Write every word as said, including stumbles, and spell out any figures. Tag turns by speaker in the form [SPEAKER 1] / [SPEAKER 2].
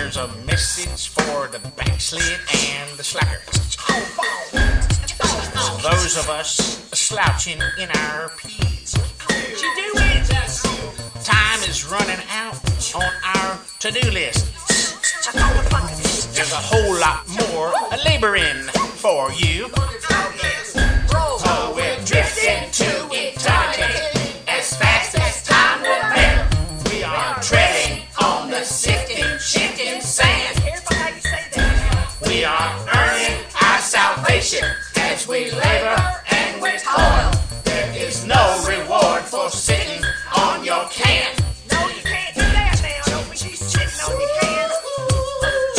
[SPEAKER 1] Here's a message for the backslid and the slacker. Those of us slouching in our pews. Time is running out on our to-do list. There's a whole lot more laboring for you. Oh, we're drifting to eternity as fast as time will bend. We are treading on the sifting, shifting sand. We are earning our salvation as we labor and we toil.